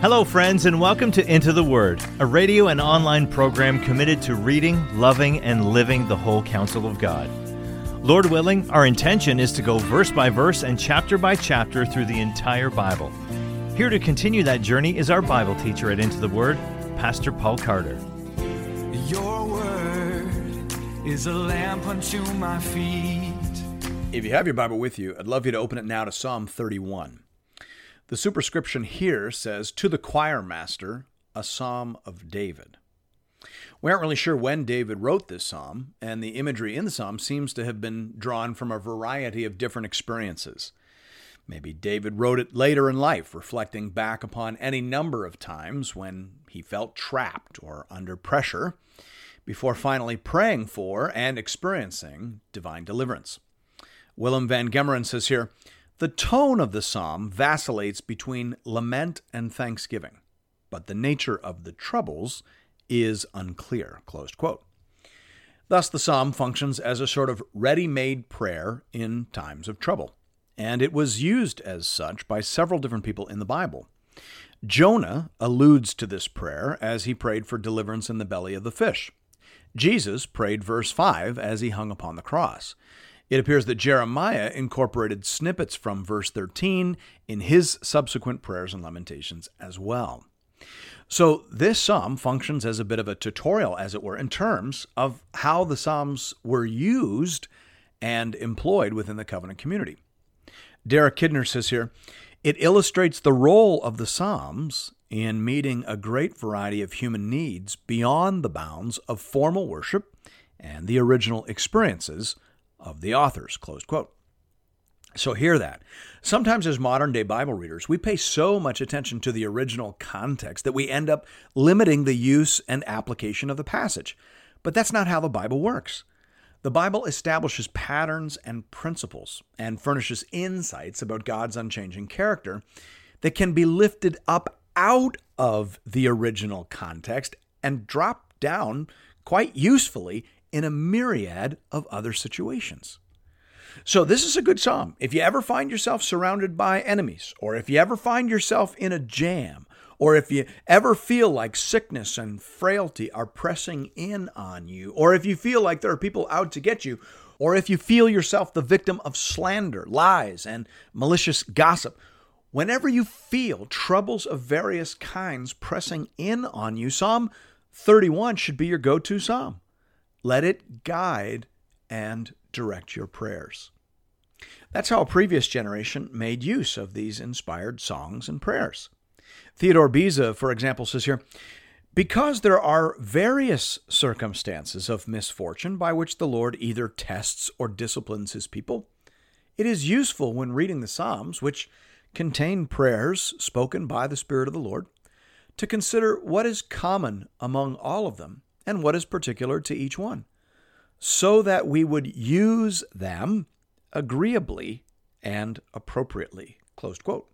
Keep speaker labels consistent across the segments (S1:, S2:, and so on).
S1: Hello, friends, and welcome to Into the Word, a radio and online program committed to reading, loving, and living the whole counsel of God. Lord willing, our intention is to go verse by verse and chapter by chapter through the entire Bible. Here to continue that journey is our Bible teacher at Into the Word, Pastor Paul Carter.
S2: Your word is a lamp unto my feet.
S3: If you have your Bible with you, I'd love you to open it now to Psalm 31. The superscription here says, "To the choir master, a psalm of David." We aren't really sure when David wrote this psalm, and the imagery in the psalm seems to have been drawn from a variety of different experiences. Maybe David wrote it later in life, reflecting back upon any number of times when he felt trapped or under pressure, before finally praying for and experiencing divine deliverance. Willem van Gemeren says here, "The tone of the psalm vacillates between lament and thanksgiving, but the nature of the troubles is unclear." Closed quote. Thus, the psalm functions as a sort of ready-made prayer in times of trouble, and it was used as such by several different people in the Bible. Jonah alludes to this prayer as he prayed for deliverance in the belly of the fish. Jesus prayed verse 5 as he hung upon the cross. It appears that Jeremiah incorporated snippets from verse 13 in his subsequent prayers and lamentations as well. So this psalm functions as a bit of a tutorial, as it were, in terms of how the psalms were used and employed within the covenant community. Derek Kidner says here, "It illustrates the role of the psalms in meeting a great variety of human needs beyond the bounds of formal worship and the original experiences of the authors." Closed quote. So hear that. Sometimes as modern-day Bible readers, we pay so much attention to the original context that we end up limiting the use and application of the passage. But that's not how the Bible works. The Bible establishes patterns and principles and furnishes insights about God's unchanging character that can be lifted up out of the original context and dropped down quite usefully in a myriad of other situations. So this is a good psalm. If you ever find yourself surrounded by enemies, or if you ever find yourself in a jam, or if you ever feel like sickness and frailty are pressing in on you, or if you feel like there are people out to get you, or if you feel yourself the victim of slander, lies, and malicious gossip, whenever you feel troubles of various kinds pressing in on you, Psalm 31 should be your go-to psalm. Let it guide and direct your prayers. That's how a previous generation made use of these inspired songs and prayers. Theodore Beza, for example, says here, "Because there are various circumstances of misfortune by which the Lord either tests or disciplines his people, it is useful when reading the Psalms, which contain prayers spoken by the Spirit of the Lord, to consider what is common among all of them and what is particular to each one, so that we would use them agreeably and appropriately." Closed quote.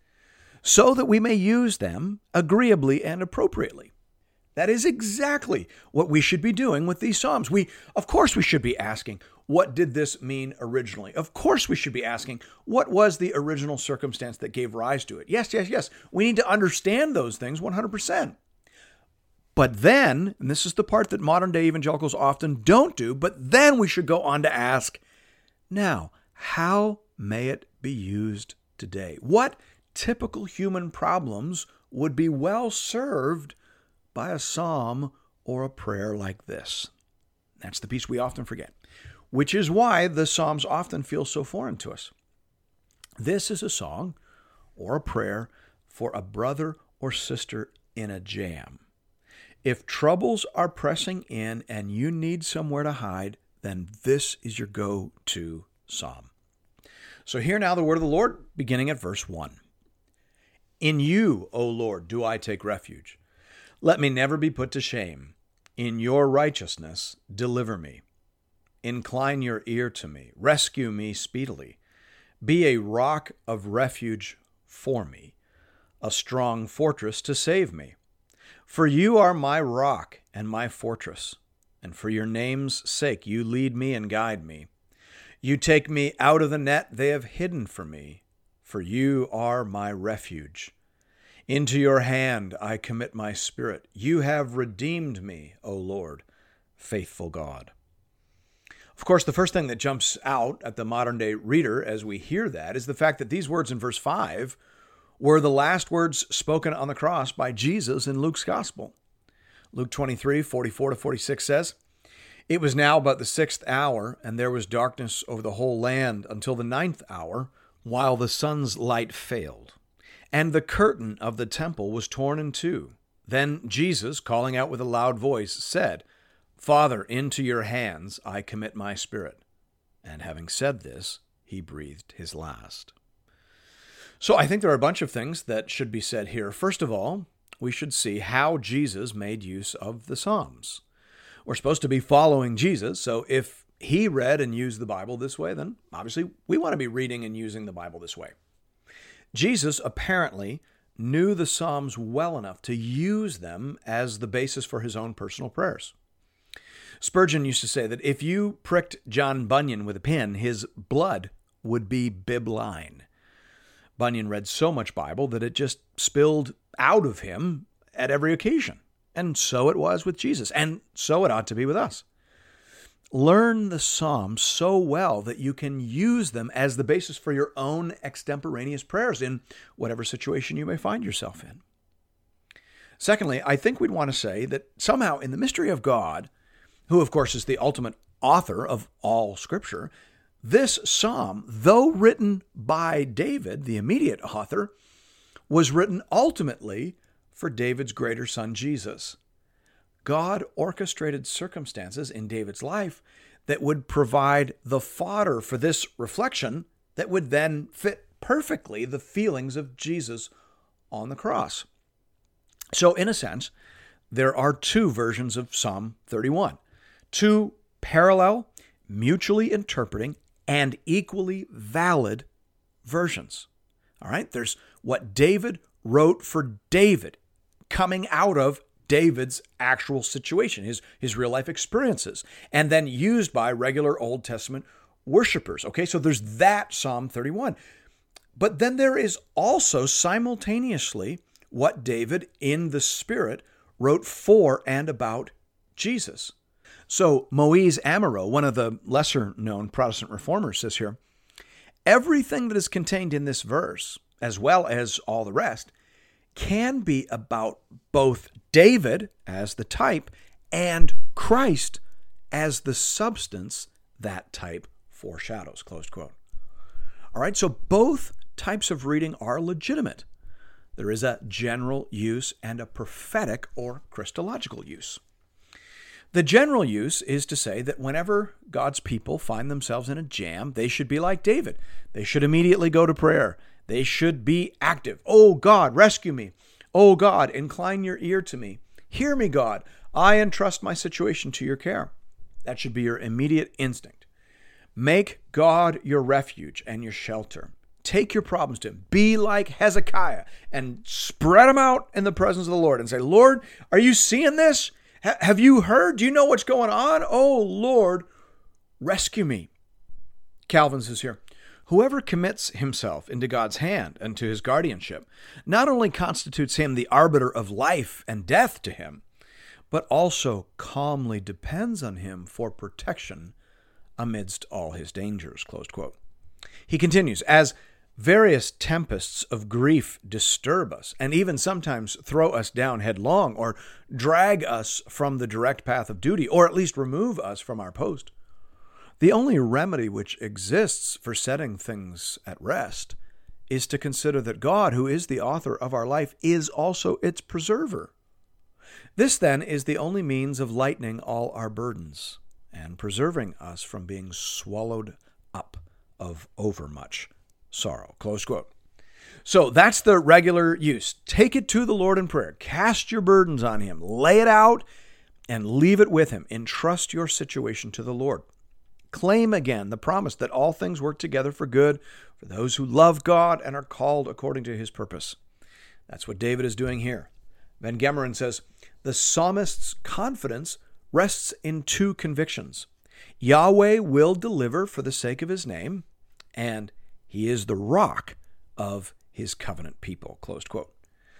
S3: So that we may use them agreeably and appropriately. That is exactly what we should be doing with these Psalms. Of course we should be asking, what did this mean originally? Of course we should be asking, what was the original circumstance that gave rise to it? Yes. We need to understand those things 100%. But then, and this is the part that modern-day evangelicals often don't do, but then we should go on to ask, now, how may it be used today? What typical human problems would be well served by a psalm or a prayer like this? That's the piece we often forget, which is why the Psalms often feel so foreign to us. This is a song or a prayer for a brother or sister in a jam. If troubles are pressing in and you need somewhere to hide, then this is your go-to psalm. So hear now the word of the Lord, beginning at verse 1. "In you, O Lord, do I take refuge. Let me never be put to shame. In your righteousness, deliver me. Incline your ear to me. Rescue me speedily. Be a rock of refuge for me, a strong fortress to save me. For you are my rock and my fortress, and for your name's sake you lead me and guide me. You take me out of the net they have hidden for me, for you are my refuge. Into your hand I commit my spirit. You have redeemed me, O Lord, faithful God. Of course, the first thing that jumps out at the modern-day reader as we hear that is the fact that these words in verse 5 were the last words spoken on the cross by Jesus in Luke's gospel. Luke 23:44-46 says, "It was now about the 6th hour, and there was darkness over the whole land until the 9th hour, while the sun's light failed. And the curtain of the temple was torn in two. Then Jesus, calling out with a loud voice, said, 'Father, into your hands I commit my spirit.' And having said this, he breathed his last." So I think there are a bunch of things that should be said here. First of all, we should see how Jesus made use of the Psalms. We're supposed to be following Jesus, so if he read and used the Bible this way, then obviously we want to be reading and using the Bible this way. Jesus apparently knew the Psalms well enough to use them as the basis for his own personal prayers. Spurgeon used to say that if you pricked John Bunyan with a pin, his blood would be bibline. Bunyan read so much Bible that it just spilled out of him at every occasion. And so it was with Jesus, and so it ought to be with us. Learn the Psalms so well that you can use them as the basis for your own extemporaneous prayers in whatever situation you may find yourself in. Secondly, I think we'd want to say that somehow in the mystery of God, who of course is the ultimate author of all Scripture, this psalm, though written by David, the immediate author, was written ultimately for David's greater son, Jesus. God orchestrated circumstances in David's life that would provide the fodder for this reflection that would then fit perfectly the feelings of Jesus on the cross. So in a sense, there are two versions of Psalm 31, two parallel, mutually interpreting, and equally valid versions. All right, there's what David wrote for David, coming out of David's actual situation, his real life experiences, and then used by regular Old Testament worshipers. Okay, so there's that Psalm 31. But then there is also simultaneously what David in the Spirit wrote for and about Jesus. So Moïse Amaro, one of the lesser-known Protestant reformers, says here, everything that is contained in this verse, as well as all the rest, can be about both David as the type and Christ as the substance that type foreshadows, close quote. All right, so both types of reading are legitimate. There is a general use and a prophetic or Christological use. The general use is to say that whenever God's people find themselves in a jam, they should be like David. They should immediately go to prayer. They should be active. Oh God, rescue me. Oh God, incline your ear to me. Hear me, God. I entrust my situation to your care. That should be your immediate instinct. Make God your refuge and your shelter. Take your problems to him. Be like Hezekiah and spread them out in the presence of the Lord and say, Lord, are you seeing this? Have you heard? Do you know what's going on? Oh Lord, rescue me. Calvin says here, whoever commits himself into God's hand and to his guardianship not only constitutes him the arbiter of life and death to him, but also calmly depends on him for protection amidst all his dangers, close quote. He continues, as various tempests of grief disturb us and even sometimes throw us down headlong or drag us from the direct path of duty, or at least remove us from our post, the only remedy which exists for setting things at rest is to consider that God, who is the author of our life, is also its preserver. This, then, is the only means of lightening all our burdens and preserving us from being swallowed up of overmuch sorrow. Close quote. So that's the regular use. Take it to the Lord in prayer. Cast your burdens on him. Lay it out and leave it with him. Entrust your situation to the Lord. Claim again the promise that all things work together for good for those who love God and are called according to his purpose. That's what David is doing here. Van Gemeren says, the psalmist's confidence rests in two convictions. Yahweh will deliver for the sake of his name, and he is the rock of his covenant people, closed quote.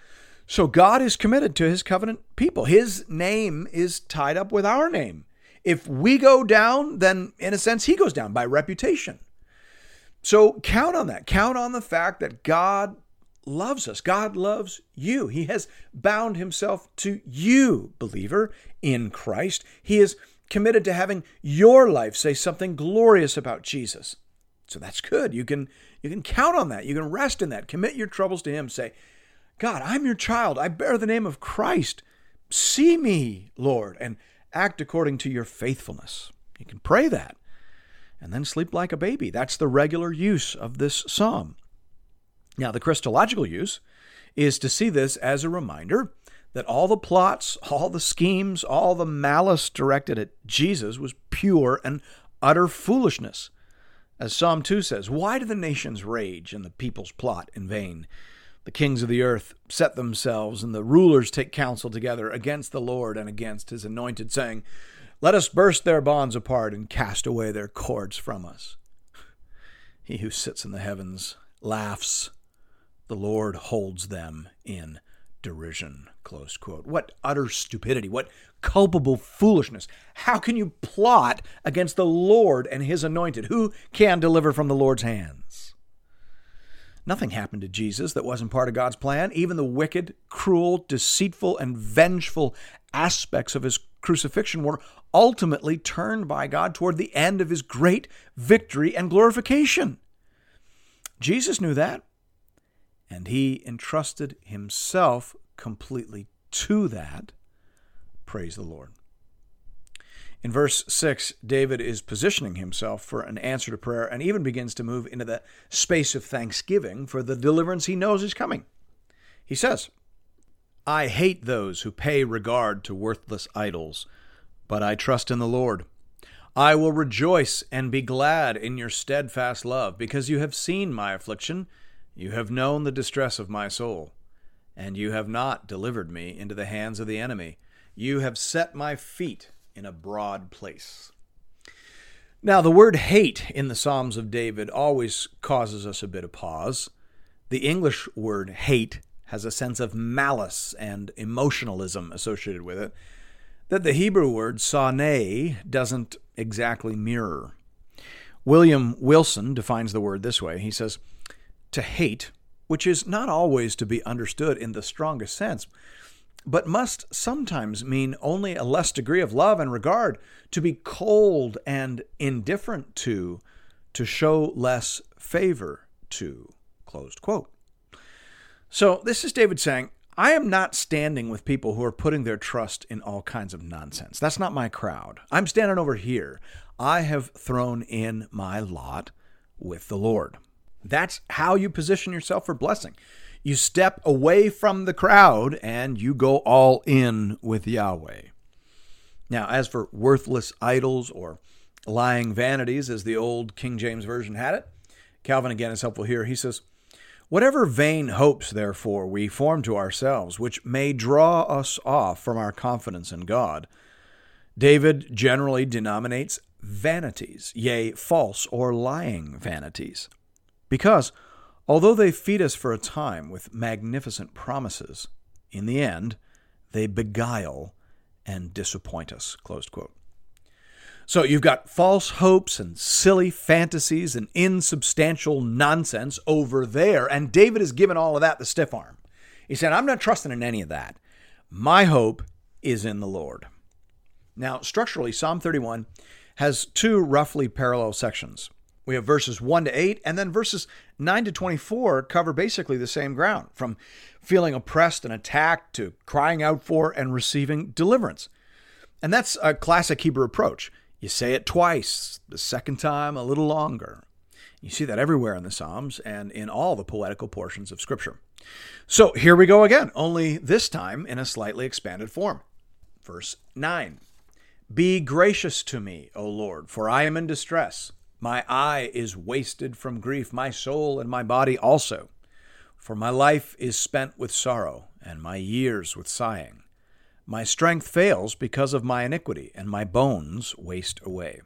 S3: So God is committed to his covenant people. His name is tied up with our name. If we go down, then in a sense, he goes down by reputation. So count on that. Count on the fact that God loves us. God loves you. He has bound himself to you, believer, in Christ. He is committed to having your life say something glorious about Jesus. So that's good. You can count on that. You can rest in that. Commit your troubles to him. Say, God, I'm your child. I bear the name of Christ. See me, Lord, and act according to your faithfulness. You can pray that and then sleep like a baby. That's the regular use of this psalm. Now, the Christological use is to see this as a reminder that all the plots, all the schemes, all the malice directed at Jesus was pure and utter foolishness. As Psalm 2 says, why do the nations rage and the peoples plot in vain? The kings of the earth set themselves and the rulers take counsel together against the Lord and against his anointed, saying, let us burst their bonds apart and cast away their cords from us. He who sits in the heavens laughs. The Lord holds them in derision. Close quote. What utter stupidity. What culpable foolishness. How can you plot against the Lord and his anointed? Who can deliver from the Lord's hands? Nothing happened to Jesus that wasn't part of God's plan. Even the wicked, cruel, deceitful, and vengeful aspects of his crucifixion were ultimately turned by God toward the end of his great victory and glorification. Jesus knew that, and he entrusted himself completely to that. Praise the Lord. In verse 6, David is positioning himself for an answer to prayer and even begins to move into the space of thanksgiving for the deliverance he knows is coming. He says, I hate those who pay regard to worthless idols, but I trust in the Lord. I will rejoice and be glad in your steadfast love, because you have seen my affliction. You have known the distress of my soul, and you have not delivered me into the hands of the enemy. You have set my feet in a broad place. Now, the word hate in the Psalms of David always causes us a bit of pause. The English word hate has a sense of malice and emotionalism associated with it that the Hebrew word sonē doesn't exactly mirror. William Wilson defines the word this way. He says, to hate, which is not always to be understood in the strongest sense, but must sometimes mean only a less degree of love and regard, to be cold and indifferent to show less favor to, closed quote. So this is David saying, I am not standing with people who are putting their trust in all kinds of nonsense. That's not my crowd. I'm standing over here. I have thrown in my lot with the Lord. That's how you position yourself for blessing. You step away from the crowd and you go all in with Yahweh. Now, as for worthless idols or lying vanities, as the old King James Version had it, Calvin again is helpful here. He says, whatever vain hopes, therefore, we form to ourselves, which may draw us off from our confidence in God, David generally denominates vanities, yea, false or lying vanities. Because, although they feed us for a time with magnificent promises, in the end, they beguile and disappoint us, closed quote. So you've got false hopes and silly fantasies and insubstantial nonsense over there, and David has given all of that the stiff arm. He said, I'm not trusting in any of that. My hope is in the Lord. Now, structurally, Psalm 31 has two roughly parallel sections. We have verses 1 to 8, and then verses 9 to 24 cover basically the same ground, from feeling oppressed and attacked to crying out for and receiving deliverance. And that's a classic Hebrew approach. You say it twice, the second time a little longer. You see that everywhere in the Psalms and in all the poetical portions of Scripture. So here we go again, only this time in a slightly expanded form. Verse 9, be gracious to me, O Lord, for I am in distress. My eye is wasted from grief, my soul and my body also. For my life is spent with sorrow, and my years with sighing. My strength fails because of my iniquity, and my bones waste away.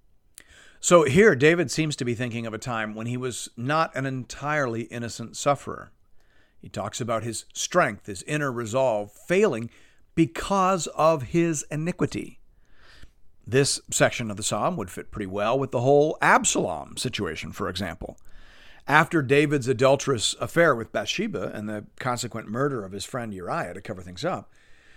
S3: So here, David seems to be thinking of a time when he was not an entirely innocent sufferer. He talks about his strength, his inner resolve failing because of his iniquity. This section of the psalm would fit pretty well with the whole Absalom situation, for example. After David's adulterous affair with Bathsheba and the consequent murder of his friend Uriah to cover things up,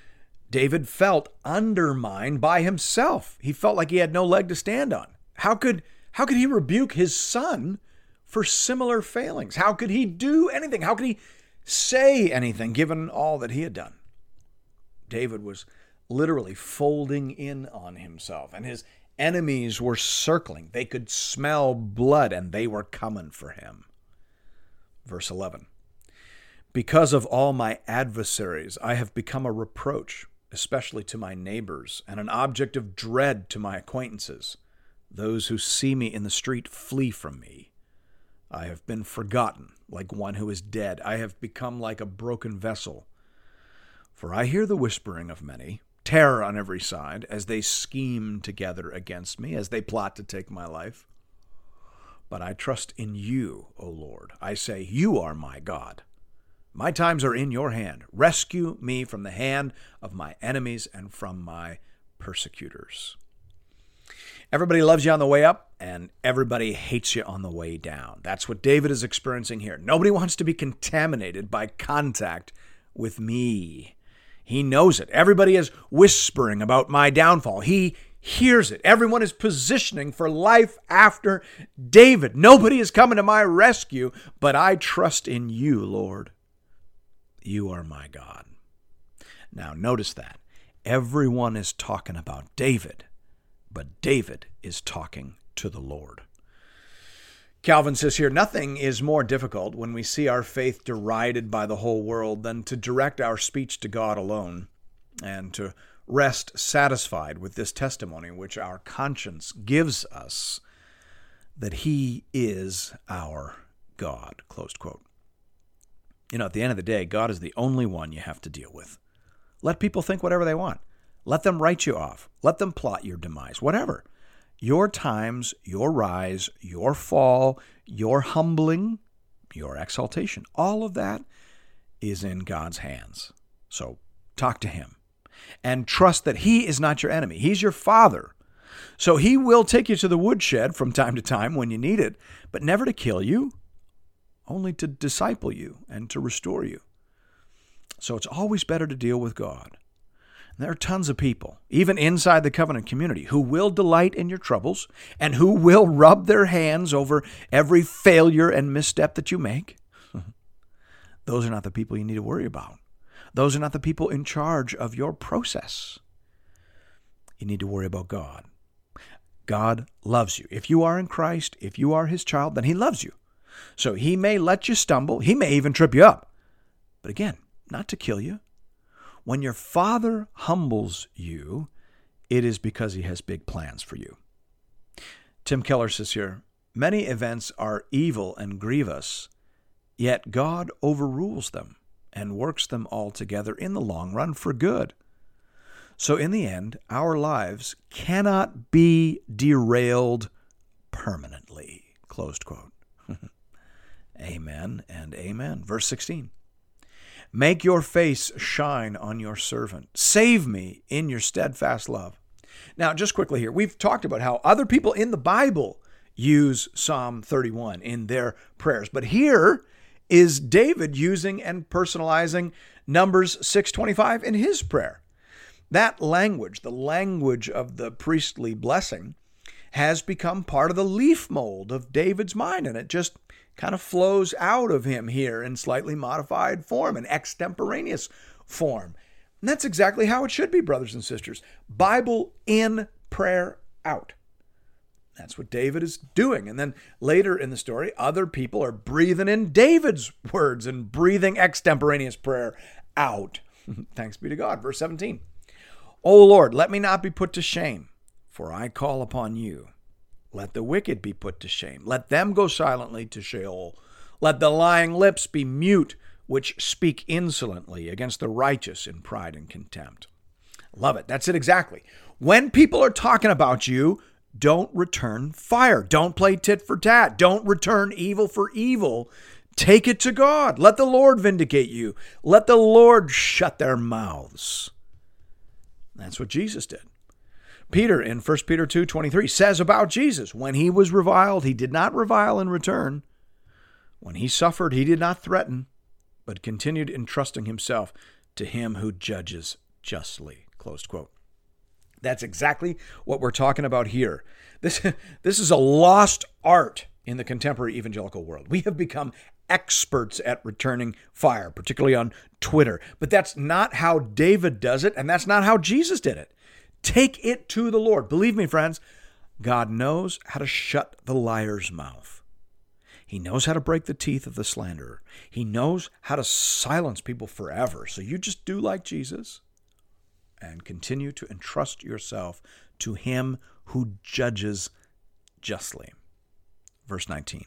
S3: David felt undermined by himself. He felt like he had no leg to stand on. How could he rebuke his son for similar failings? How could he do anything? How could he say anything given all that he had done? David was literally folding in on himself, and his enemies were circling. They could smell blood, and they were coming for him. Verse 11, because of all my adversaries, I have become a reproach, especially to my neighbors, and an object of dread to my acquaintances. Those who see me in the street flee from me. I have been forgotten like one who is dead. I have become like a broken vessel. For I hear the whispering of many, terror on every side, as they scheme together against me, as they plot to take my life. But I trust in you, O Lord. I say, you are my God. My times are in your hand. Rescue me from the hand of my enemies and from my persecutors. Everybody loves you on the way up, and everybody hates you on the way down. That's what David is experiencing here. Nobody wants to be contaminated by contact with me. He knows it. Everybody is whispering about my downfall. He hears it. Everyone is positioning for life after David. Nobody is coming to my rescue, but I trust in you, Lord. You are my God. Now, notice that. Everyone is talking about David, but David is talking to the Lord. Calvin says here, nothing is more difficult when we see our faith derided by the whole world than to direct our speech to God alone and to rest satisfied with this testimony which our conscience gives us that he is our God, closed quote. You know, at the end of the day, God is the only one you have to deal with. Let people think whatever they want. Let them write you off. Let them plot your demise, whatever. Your times, your rise, your fall, your humbling, your exaltation, all of that is in God's hands. So talk to him and trust that he is not your enemy. He's your father. So he will take you to the woodshed from time to time when you need it, but never to kill you, only to disciple you and to restore you. So it's always better to deal with God. There are tons of people, even inside the covenant community, who will delight in your troubles and who will rub their hands over every failure and misstep that you make. Those are not the people you need to worry about. Those are not the people in charge of your process. You need to worry about God. God loves you. If you are in Christ, if you are his child, then he loves you. So he may let you stumble. He may even trip you up. But again, not to kill you. When your Father humbles you, it is because he has big plans for you. Tim Keller says here, many events are evil and grievous, yet God overrules them and works them all together in the long run for good. So in the end, our lives cannot be derailed permanently. Closed quote. Amen and amen. Verse 16. Make your face shine on your servant. Save me in your steadfast love. Now, just quickly here, we've talked about how other people in the Bible use Psalm 31 in their prayers. But here is David using and personalizing Numbers 6:25 in his prayer. That language, the language of the priestly blessing, has become part of the leaf mold of David's mind, and it just kind of flows out of him here in slightly modified form, an extemporaneous form. And that's exactly how it should be, brothers and sisters. Bible in, prayer out. That's what David is doing. And then later in the story, other people are breathing in David's words and breathing extemporaneous prayer out. Thanks be to God. Verse 17. O Lord, let me not be put to shame, for I call upon you. Let the wicked be put to shame. Let them go silently to Sheol. Let the lying lips be mute, which speak insolently against the righteous in pride and contempt. Love it. That's it exactly. When people are talking about you, don't return fire. Don't play tit for tat. Don't return evil for evil Take it to God. Let the Lord vindicate you. Let the Lord shut their mouths. That's what Jesus did. Peter in 1 Peter 2:23 says about Jesus, when he was reviled, he did not revile in return. When he suffered, he did not threaten, but continued entrusting himself to him who judges justly. Close quote. That's exactly what we're talking about here. This is a lost art in the contemporary evangelical world. We have become experts at returning fire, particularly on Twitter. But that's not how David does it, and that's not how Jesus did it. Take it to the Lord. Believe me, friends, God knows how to shut the liar's mouth. He knows how to break the teeth of the slanderer. He knows how to silence people forever. So you just do like Jesus and continue to entrust yourself to him who judges justly. Verse 19.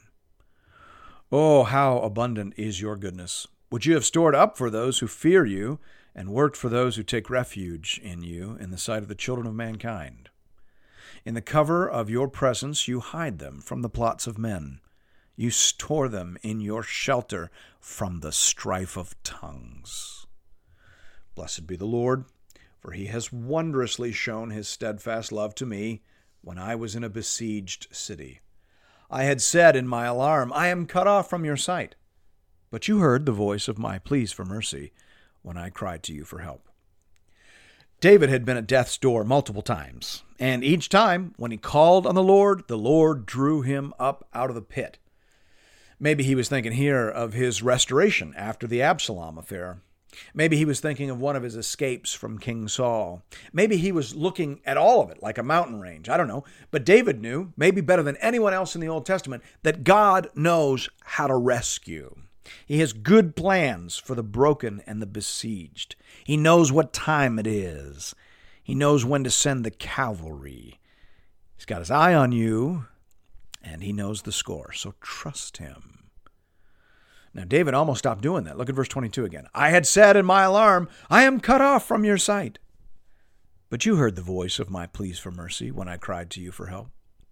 S3: Oh, how abundant is your goodness, which you have stored up for those who fear you and worked for those who take refuge in you in the sight of the children of mankind. In the cover of your presence you hide them from the plots of men. You store them in your shelter from the strife of tongues. Blessed be the Lord, for he has wondrously shown his steadfast love to me when I was in a besieged city. I had said in my alarm, I am cut off from your sight. But you heard the voice of my pleas for mercy when I cried to you for help. David had been at death's door multiple times, and each time, when he called on the Lord drew him up out of the pit. Maybe he was thinking here of his restoration after the Absalom affair. Maybe he was thinking of one of his escapes from King Saul. Maybe he was looking at all of it like a mountain range. I don't know. But David knew, maybe better than anyone else in the Old Testament, that God knows how to rescue. He has good plans for the broken and the besieged. He knows what time it is. He knows when to send the cavalry. He's got his eye on you, and he knows the score. So trust him. Now, David almost stopped doing that. Look at verse 22 again. I had said in my alarm, I am cut off from your sight. But you heard the voice of my pleas for mercy when I cried to you for help.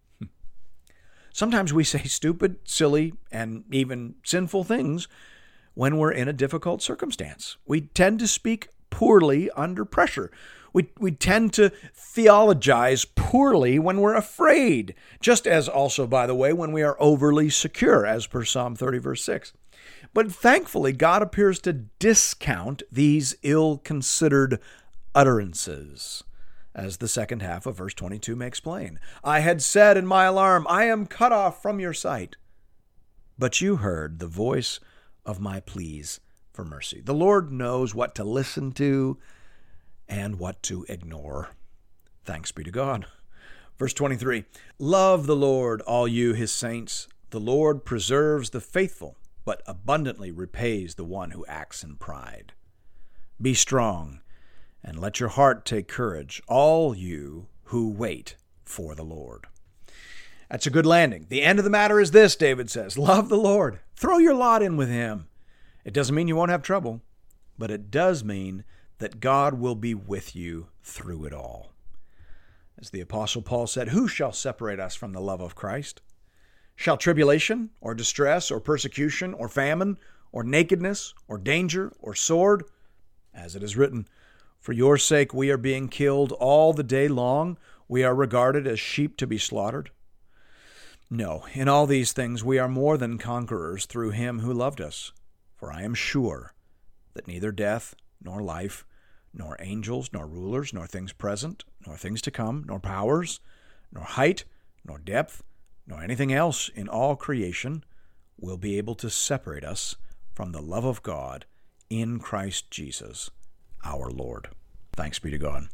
S3: Sometimes we say stupid, silly, and even sinful things when we're in a difficult circumstance. We tend to speak poorly under pressure. We tend to theologize poorly when we're afraid, just as also, by the way, when we are overly secure, as per Psalm 30, verse 6. But thankfully, God appears to discount these ill-considered utterances, as the second half of verse 22 makes plain. I had said in my alarm, I am cut off from your sight. But you heard the voice of my pleas for mercy. The Lord knows what to listen to and what to ignore. Thanks be to God. Verse 23, love the Lord, all you his saints. The Lord preserves the faithful, but abundantly repays the one who acts in pride. Be strong, and let your heart take courage, all you who wait for the Lord. That's a good landing. The end of the matter is this, David says. Love the Lord. Throw your lot in with him. It doesn't mean you won't have trouble, but it does mean that God will be with you through it all. As the Apostle Paul said, who shall separate us from the love of Christ? Shall tribulation, or distress, or persecution, or famine, or nakedness, or danger, or sword? As it is written, for your sake we are being killed all the day long. We are regarded as sheep to be slaughtered. No, in all these things we are more than conquerors through him who loved us. For I am sure that neither death, nor life, nor angels, nor rulers, nor things present, nor things to come, nor powers, nor height, nor depth, nor anything else in all creation will be able to separate us from the love of God in Christ Jesus, our Lord. Thanks be to God.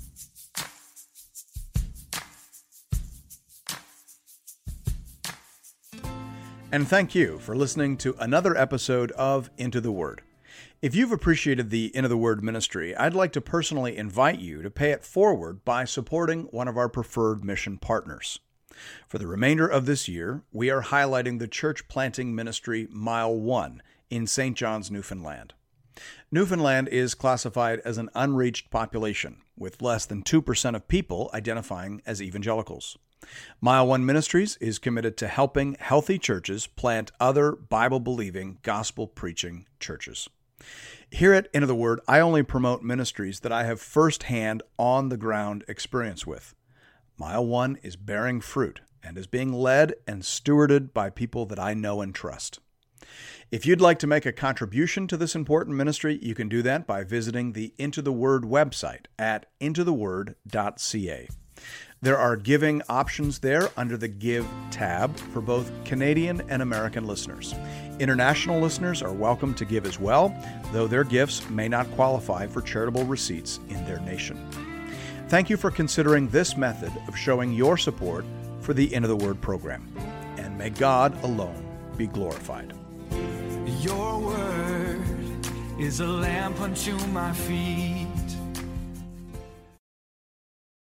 S3: And thank you for listening to another episode of Into the Word. If you've appreciated the Into the Word ministry, I'd like to personally invite you to pay it forward by supporting one of our preferred mission partners. For the remainder of this year, we are highlighting the church planting ministry Mile 1 in St. John's, Newfoundland. Newfoundland is classified as an unreached population, with less than 2% of people identifying as evangelicals. Mile One Ministries is committed to helping healthy churches plant other Bible-believing, gospel-preaching churches. Here at Into the Word, I only promote ministries that I have firsthand, on-the-ground experience with. Mile One is bearing fruit and is being led and stewarded by people that I know and trust. If you'd like to make a contribution to this important ministry, you can do that by visiting the Into the Word website at intotheword.ca. There are giving options there under the Give tab for both Canadian and American listeners. International listeners are welcome to give as well, though their gifts may not qualify for charitable receipts in their nation. Thank you for considering this method of showing your support for the Into the Word program. And may God alone be glorified.
S2: Your word is a lamp unto my feet